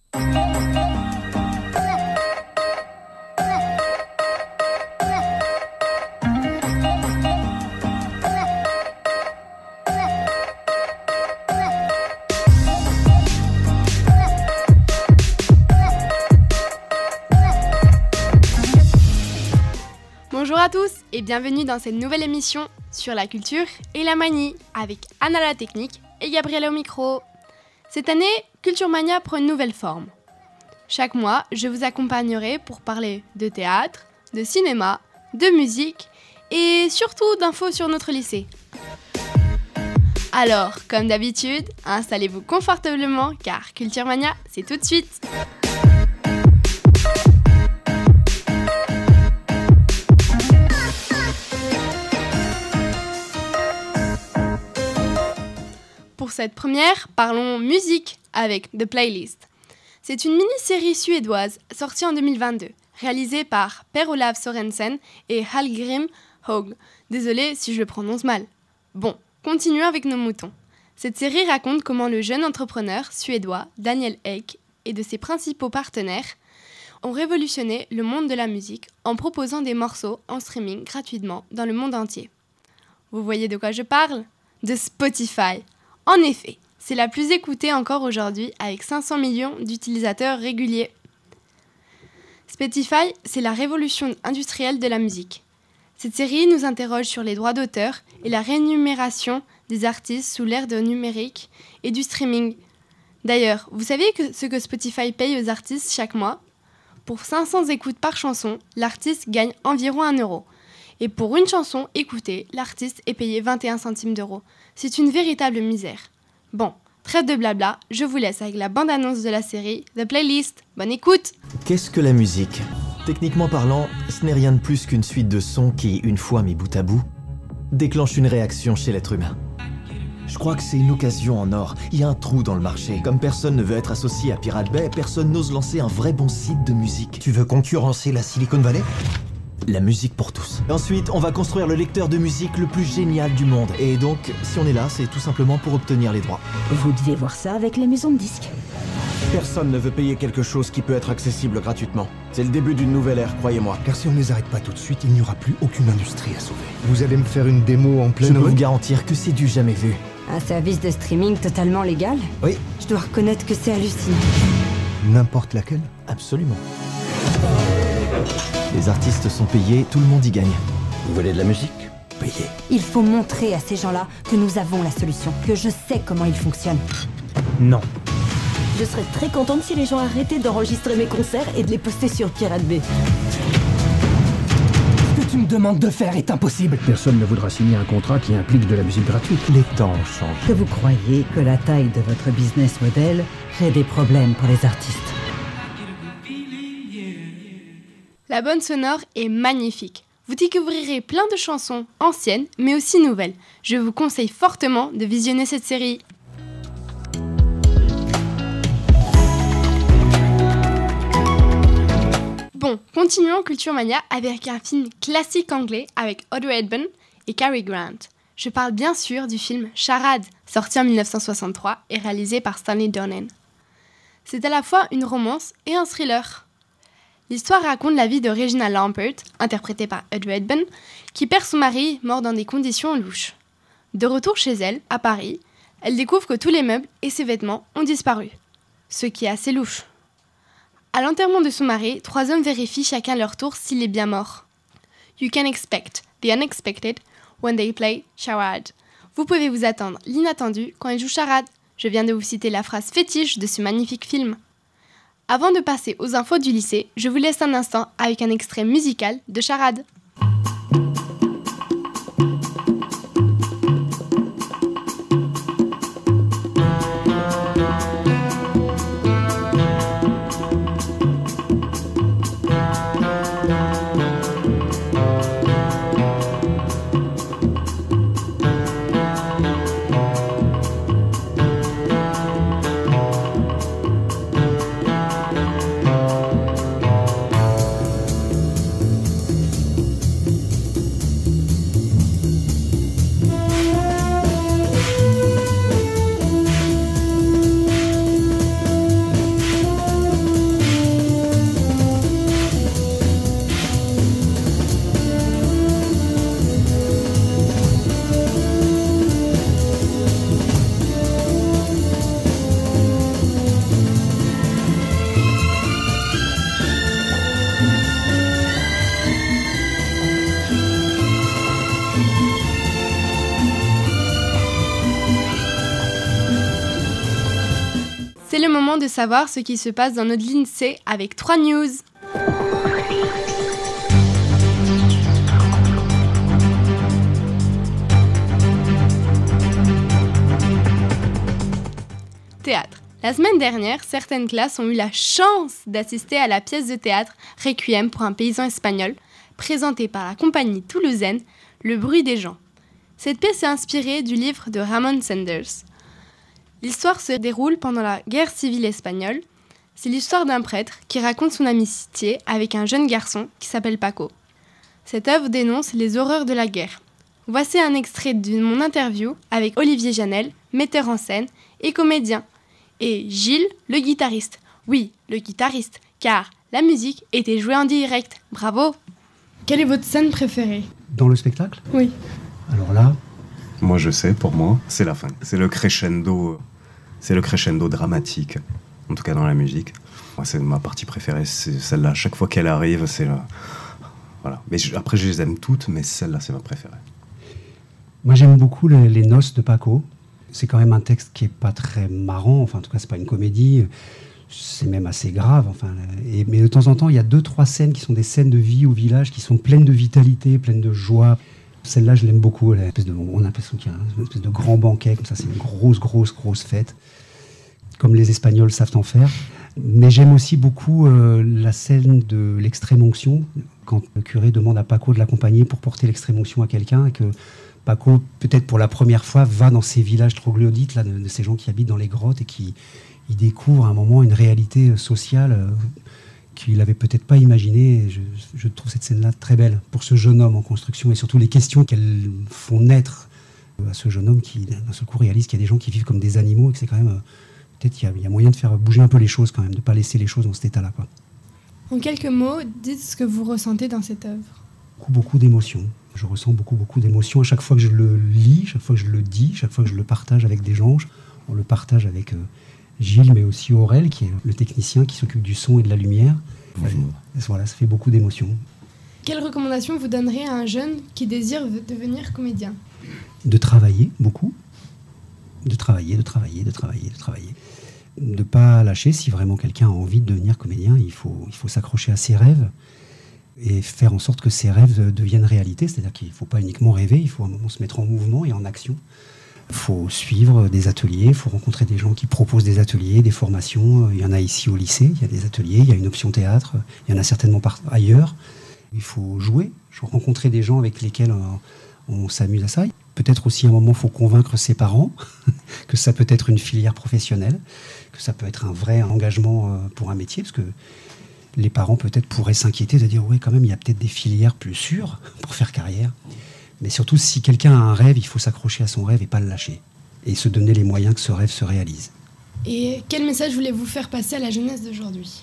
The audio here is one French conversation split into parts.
Bonjour à tous et bienvenue dans cette nouvelle émission sur la culture et la manie avec Anna à la technique et Gabrielle au micro. Cette année, Culture Mania prend une nouvelle forme. Chaque mois, je vous accompagnerai pour parler de théâtre, de cinéma, de musique et surtout d'infos sur notre lycée. Alors, comme d'habitude, installez-vous confortablement car Culture Mania, c'est tout de suite. Pour cette première, parlons musique avec The Playlist. C'est une mini-série suédoise sortie en 2022, réalisée par Per-Olav Sorensen et Hallgrim Haug. Désolée si je le prononce mal. Bon, continuons avec nos moutons. Cette série raconte comment le jeune entrepreneur suédois Daniel Ek et de ses principaux partenaires ont révolutionné le monde de la musique en proposant des morceaux en streaming gratuitement dans le monde entier. Vous voyez de quoi je parle ? De Spotify. En effet, c'est la plus écoutée encore aujourd'hui avec 500 millions d'utilisateurs réguliers. Spotify, c'est la révolution industrielle de la musique. Cette série nous interroge sur les droits d'auteur et la rémunération des artistes sous l'ère du numérique et du streaming. D'ailleurs, vous savez ce que Spotify paye aux artistes chaque mois ? Pour 500 écoutes par chanson, l'artiste gagne environ 1 euro. Et pour une chanson écoutée, l'artiste est payé 21 centimes d'euros. C'est une véritable misère. Bon, trêve de blabla, je vous laisse avec la bande-annonce de la série The Playlist. Bonne écoute! Qu'est-ce que la musique ? Techniquement parlant, ce n'est rien de plus qu'une suite de sons qui, une fois mis bout à bout, déclenche une réaction chez l'être humain. Je crois que c'est une occasion en or. Il y a un trou dans le marché. Comme personne ne veut être associé à Pirate Bay, personne n'ose lancer un vrai bon site de musique. Tu veux concurrencer la Silicon Valley ? La musique pour tous. Ensuite, on va construire le lecteur de musique le plus génial du monde. Et donc, si on est là, c'est tout simplement pour obtenir les droits. Vous devez voir ça avec les maisons de disques. Personne ne veut payer quelque chose qui peut être accessible gratuitement. C'est le début d'une nouvelle ère, croyez-moi. Car si on ne les arrête pas tout de suite, il n'y aura plus aucune industrie à sauver. Vous allez me faire une démo en pleine Je peux rue ? vous garantir que c'est du jamais vu. Un service de streaming totalement légal ? Oui, Je dois reconnaître que c'est hallucinant. N'importe laquelle ? absolument. Les artistes sont payés, tout le monde y gagne. Vous voulez de la musique ? Payé. Il faut montrer à ces gens-là que nous avons la solution, que je sais comment ils fonctionnent. Non. Je serais très contente si les gens arrêtaient d'enregistrer mes concerts et de les poster sur Pirate Bay. Ce que tu me demandes de faire est impossible. Personne ne voudra signer un contrat qui implique de la musique gratuite. Les temps changent. Que vous croyez que la taille de votre business model crée des problèmes pour les artistes. La bande sonore est magnifique. Vous découvrirez plein de chansons anciennes, mais aussi nouvelles. Je vous conseille fortement de visionner cette série. Bon, continuons Culture Mania avec un film classique anglais avec Audrey Hepburn et Cary Grant. Je parle bien sûr du film Charade, sorti en 1963 et réalisé par Stanley Donen. C'est à la fois une romance et un thriller. L'histoire raconte la vie de Regina Lampert, interprétée par Audrey Hepburn, qui perd son mari mort dans des conditions louches. De retour chez elle, à Paris, elle découvre que tous les meubles et ses vêtements ont disparu, ce qui est assez louche. À l'enterrement de son mari, 3 hommes vérifient chacun leur tour s'il est bien mort. You can expect the unexpected when they play charade. Vous pouvez vous attendre l'inattendu quand ils jouent charade. Je viens de vous citer la phrase fétiche de ce magnifique film. Avant de passer aux infos du lycée, je vous laisse un instant avec un extrait musical de Charade. C'est le moment de savoir ce qui se passe dans notre ligne C avec 3 news. Théâtre. La semaine dernière, certaines classes ont eu la chance d'assister à la pièce de théâtre Requiem pour un paysan espagnol, présentée par la compagnie toulousaine Le Bruit des gens. Cette pièce est inspirée du livre de Ramon Sanders. L'histoire se déroule pendant la guerre civile espagnole. C'est l'histoire d'un prêtre qui raconte son amitié avec un jeune garçon qui s'appelle Paco. Cette œuvre dénonce les horreurs de la guerre. Voici un extrait de mon interview avec Olivier Janel, metteur en scène et comédien, et Gilles, le guitariste. Oui, le guitariste, car la musique était jouée en direct. Bravo! Quelle est votre scène préférée? Dans le spectacle? Oui. Alors là... Moi je sais, pour moi, c'est la fin. C'est le crescendo dramatique, en tout cas dans la musique. Moi, c'est ma partie préférée, c'est celle-là. Chaque fois qu'elle arrive, c'est là. Voilà. Mais après, je les aime toutes, mais celle-là, c'est ma préférée. Moi, j'aime beaucoup les noces de Paco. C'est quand même un texte qui est pas très marrant. Enfin, en tout cas, c'est pas une comédie. C'est même assez grave. Enfin, mais de temps en temps, il y a 2-3 scènes qui sont des scènes de vie au village, qui sont pleines de vitalité, pleines de joie. Celle-là, je l'aime beaucoup. On a l'impression qu'il y a une espèce de grand banquet, comme ça, c'est une grosse fête, comme les Espagnols savent en faire. Mais j'aime aussi beaucoup la scène de l'extrême-onction, quand le curé demande à Paco de l'accompagner pour porter l'extrême-onction à quelqu'un, et que Paco, peut-être pour la première fois, va dans ces villages troglodytes, là, de ces gens qui habitent dans les grottes, et qui découvre à un moment une réalité sociale qu'il n'avait peut-être pas imaginé. Je trouve cette scène-là très belle pour ce jeune homme en construction, et surtout les questions qu'elles font naître à ce jeune homme qui, d'un seul coup, réalise qu'il y a des gens qui vivent comme des animaux, et que c'est quand même... peut-être il y a moyen de faire bouger un peu les choses quand même, de ne pas laisser les choses dans cet état-là, quoi. En quelques mots, dites ce que vous ressentez dans cette œuvre. Beaucoup d'émotions. Je ressens beaucoup d'émotions à chaque fois que je le lis, chaque fois que je le dis, chaque fois que je le partage avec des gens. On le partage avec Gilles, mais aussi Aurel, qui est le technicien qui s'occupe du son et de la lumière. Voilà, ça fait beaucoup d'émotions. Quelle recommandation vous donnerez à un jeune qui désire devenir comédien? De travailler beaucoup. De travailler. De ne pas lâcher. Si vraiment quelqu'un a envie de devenir comédien, il faut s'accrocher à ses rêves et faire en sorte que ces rêves deviennent réalité. C'est-à-dire qu'il ne faut pas uniquement rêver, il faut à un moment se mettre en mouvement et en action. Il faut suivre des ateliers, il faut rencontrer des gens qui proposent des ateliers, des formations. Il y en a ici au lycée, il y a des ateliers, il y a une option théâtre, il y en a certainement ailleurs. Il faut jouer, rencontrer des gens avec lesquels on s'amuse à ça. Peut-être aussi à un moment, il faut convaincre ses parents que ça peut être une filière professionnelle, que ça peut être un vrai engagement pour un métier, parce que les parents peut-être pourraient s'inquiéter de dire « ouais, quand même, il y a peut-être des filières plus sûres pour faire carrière ». Mais surtout, si quelqu'un a un rêve, il faut s'accrocher à son rêve et pas le lâcher. Et se donner les moyens que ce rêve se réalise. Et quel message voulez-vous faire passer à la jeunesse d'aujourd'hui?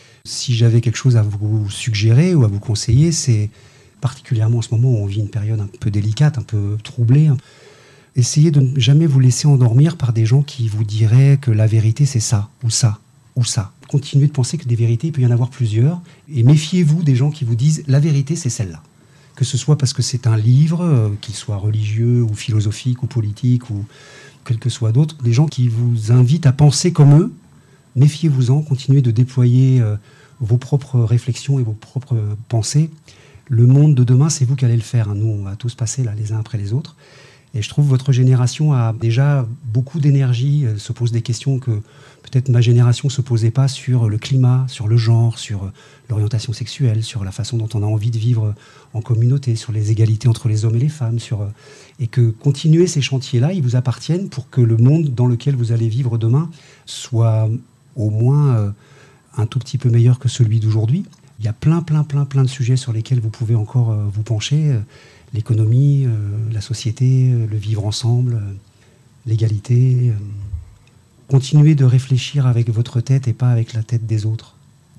Si j'avais quelque chose à vous suggérer ou à vous conseiller, c'est particulièrement en ce moment où on vit une période un peu délicate, un peu troublée. Essayez de ne jamais vous laisser endormir par des gens qui vous diraient que la vérité c'est ça, ou ça, ou ça. Continuez de penser que des vérités, il peut y en avoir plusieurs. Et méfiez-vous des gens qui vous disent la vérité c'est celle-là. Que ce soit parce que c'est un livre, qu'il soit religieux ou philosophique ou politique ou quel que soit d'autre, des gens qui vous invitent à penser comme eux, méfiez-vous-en, continuez de déployer vos propres réflexions et vos propres pensées. Le monde de demain, c'est vous qui allez le faire. Nous, on va tous passer là, les uns après les autres. Et je trouve que votre génération a déjà beaucoup d'énergie, se pose des questions que peut-être ma génération ne se posait pas sur le climat, sur le genre, sur l'orientation sexuelle, sur la façon dont on a envie de vivre en communauté, sur les égalités entre les hommes et les femmes. Et que continuer ces chantiers-là, ils vous appartiennent pour que le monde dans lequel vous allez vivre demain soit au moins un tout petit peu meilleur que celui d'aujourd'hui. Il y a plein de sujets sur lesquels vous pouvez encore vous pencher. L'économie, la société, le vivre ensemble, l'égalité. Continuez de réfléchir avec votre tête et pas avec la tête des autres.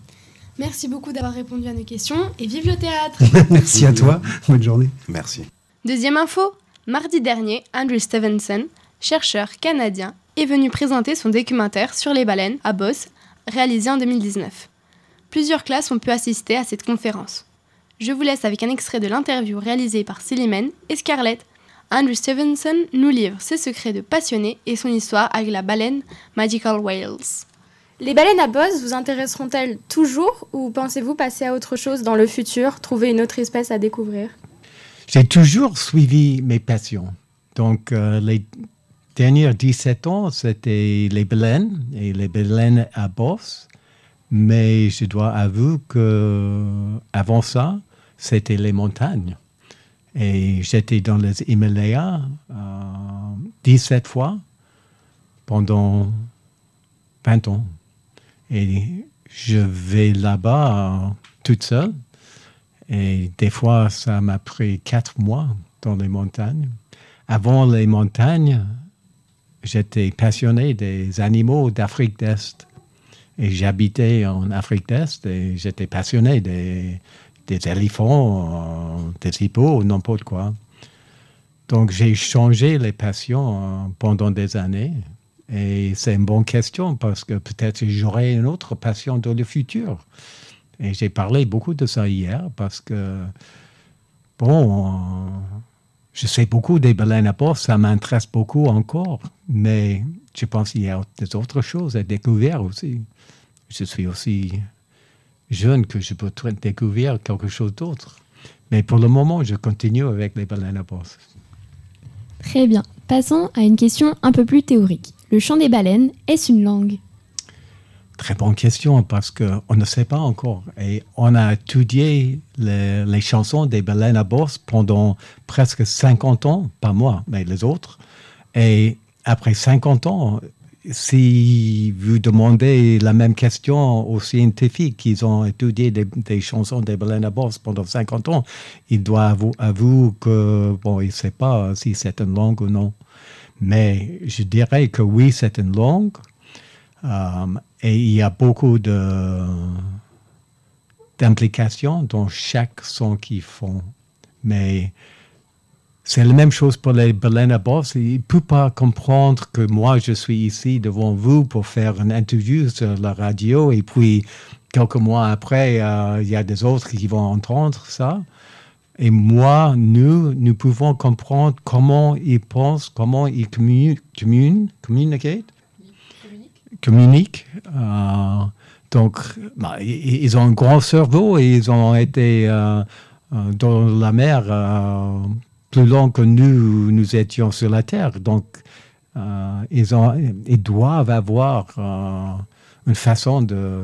Merci beaucoup d'avoir répondu à nos questions et vive le théâtre. Merci à toi, bonne journée. Merci. Deuxième info, mardi dernier, Andrew Stevenson, chercheur canadien, est venu présenter son documentaire sur les baleines à Boss, réalisé en 2019. Plusieurs classes ont pu assister à cette conférence. Je vous laisse avec un extrait de l'interview réalisée par Célimène et Scarlett. Andrew Stevenson nous livre ses secrets de passionné et son histoire avec la baleine Magical Whales. Les baleines à bosse vous intéresseront-elles toujours ou pensez-vous passer à autre chose dans le futur, trouver une autre espèce à découvrir ? J'ai toujours suivi mes passions. Donc, les derniers 17 ans, c'était les baleines et les baleines à bosse. Mais je dois avouer qu'avant ça, c'était les montagnes. Et j'étais dans les Himalayas 17 fois pendant 20 ans. Et je vais là-bas toute seule. Et des fois, ça m'a pris 4 mois dans les montagnes. Avant les montagnes, j'étais passionné des animaux d'Afrique d'Est. Et j'habitais en Afrique d'Est et j'étais passionné des éléphants, des hippos, n'importe quoi. Donc, j'ai changé les passions pendant des années. Et c'est une bonne question parce que peut-être j'aurai une autre passion dans le futur. Et j'ai parlé beaucoup de ça hier parce que, je sais beaucoup des baleines à bosse, ça m'intéresse beaucoup encore. Mais je pense qu'il y a des autres choses à découvrir aussi. Je suis aussi jeune que je peux découvrir quelque chose d'autre. Mais pour le moment, je continue avec les baleines à bosse. Très bien. Passons à une question un peu plus théorique. Le chant des baleines, est-ce une langue ? Très bonne question, parce qu'on ne sait pas encore. Et on a étudié les chansons des baleines à bosse pendant presque 50 ans, pas moi, mais les autres. Et après 50 ans, si vous demandez la même question aux scientifiques qui ont étudié des chansons des baleines à bosse pendant 50 ans, ils doivent avouer qu'ils ne savent pas si c'est une langue ou non. Mais je dirais que oui, c'est une langue. Et il y a beaucoup d'implications dans chaque son qu'ils font. Mais c'est la même chose pour les baleines à bosse. Ils ne peuvent pas comprendre que moi, je suis ici devant vous pour faire une interview sur la radio. Et puis, quelques mois après, il y a des autres qui vont entendre ça. Et moi, nous pouvons comprendre comment ils pensent, comment ils communiquent. Donc, ils ont un grand cerveau et ils ont été dans la mer plus long que nous étions sur la Terre. Donc, ils doivent avoir une façon de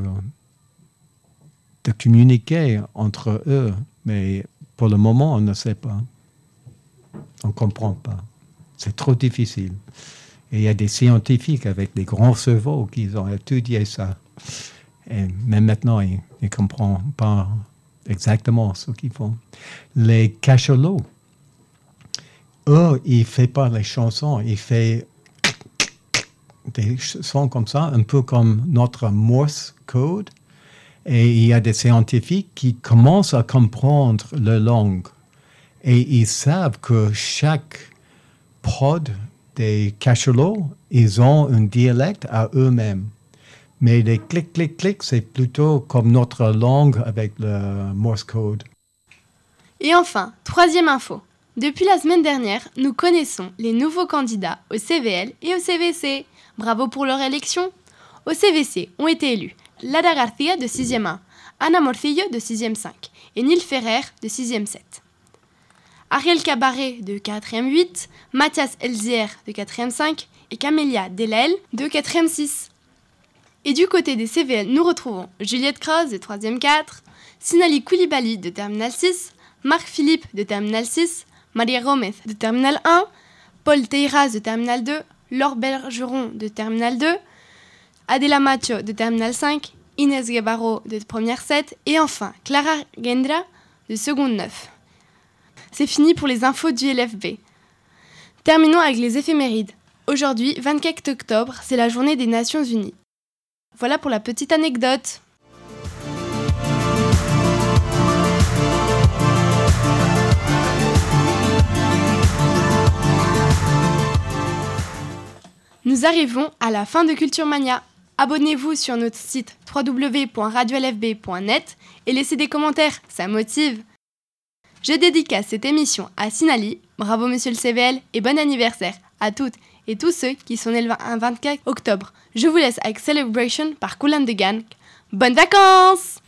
communiquer entre eux. Mais pour le moment, on ne sait pas. On ne comprend pas. C'est trop difficile. Et il y a des scientifiques avec des grands cerveaux qui ont étudié ça. Mais maintenant, ils ne comprennent pas exactement ce qu'ils font. Les cachalots, eux, ils ne font pas les chansons. Ils font des sons comme ça, un peu comme notre Morse code. Et il y a des scientifiques qui commencent à comprendre leur langue. Et ils savent que chaque pod des cachalots, ils ont un dialecte à eux-mêmes. Mais les clic, clic, clic, c'est plutôt comme notre langue avec le Morse code. Et enfin, troisième info. Depuis la semaine dernière, nous connaissons les nouveaux candidats au CVL et au CVC. Bravo pour leur élection. Au CVC ont été élus Lara Garcia de 6e 1, Ana Morcillo de 6e 5 et Neil Ferrer de 6e 7. Ariel Cabaret de 4e 8, Mathias Elzier de 4e 5 et Camélia Delael de 4e 6. Et du côté des CVL, nous retrouvons Juliette Cross de 3e 4, Sinali Koulibaly de Terminal 6, Marc Philippe de Terminal 6, Maria Gomez de Terminal 1, Paul Teiras de Terminal 2, Laure Bergeron de Terminal 2, Adela Macho de Terminal 5, Inès Guevaro de première 7 et enfin Clara Gendra de seconde 9. C'est fini pour les infos du LFB. Terminons avec les éphémérides. Aujourd'hui, 24 octobre, c'est la journée des Nations Unies. Voilà pour la petite anecdote. Nous arrivons à la fin de Culture Mania. Abonnez-vous sur notre site www.radiolfb.net et laissez des commentaires, ça motive. Je dédicace cette émission à Sinali, bravo monsieur le CVL et bon anniversaire à toutes et tous ceux qui sont nés le 24 octobre. Je vous laisse avec Celebration par Kool and the Gang. Bonnes vacances!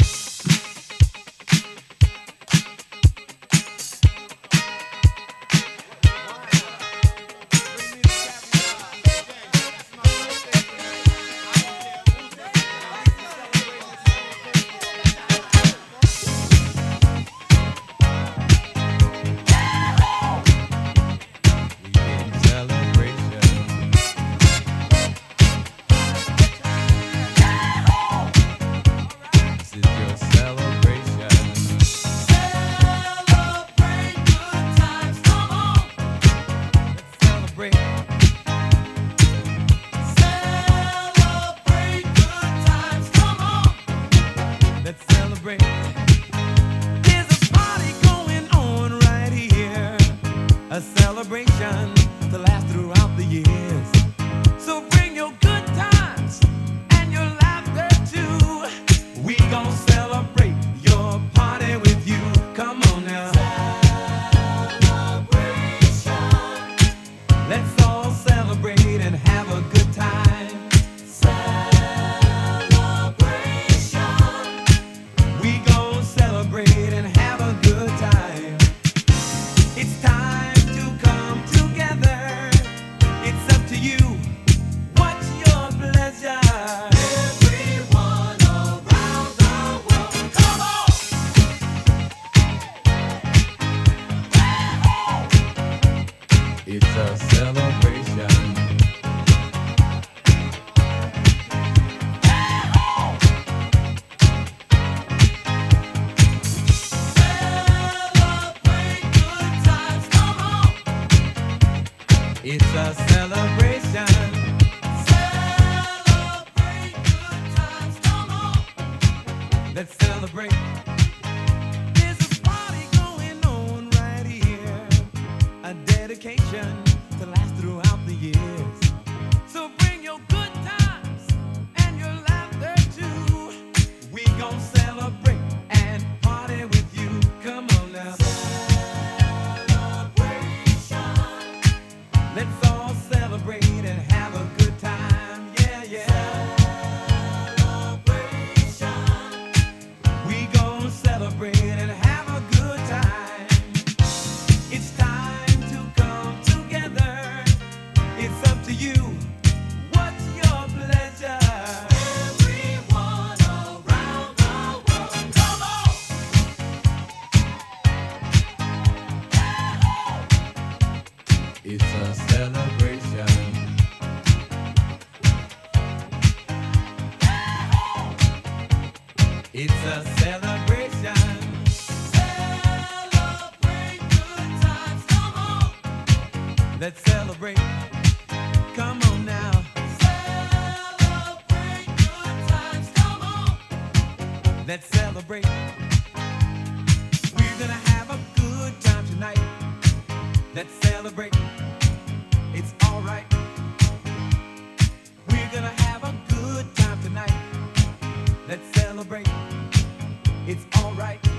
Let's celebrate. Come on now. Celebrate good times. Come on. Let's celebrate. We're gonna have a good time tonight. Let's celebrate. It's alright. We're gonna have a good time tonight. Let's celebrate. It's alright.